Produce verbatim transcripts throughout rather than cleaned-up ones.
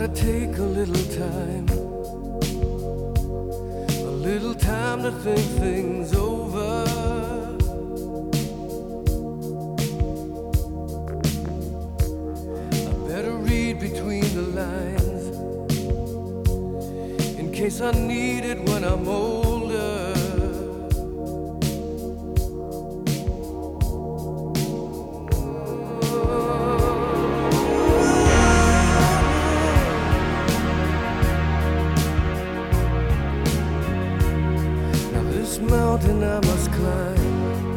gotta take a little time, a little time to think things over. I better read between the lines in case I need it when I'm older. This mountain I must climb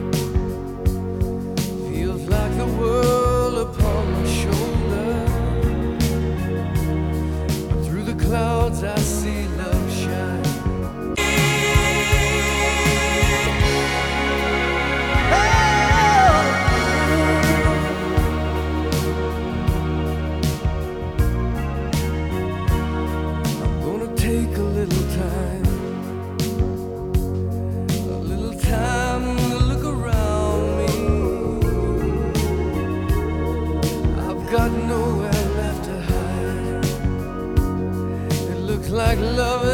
feels like the world upon my shoulder. Through the clouds I see love shine. I'm gonna take a little time, got nowhere left to hide. It looks like love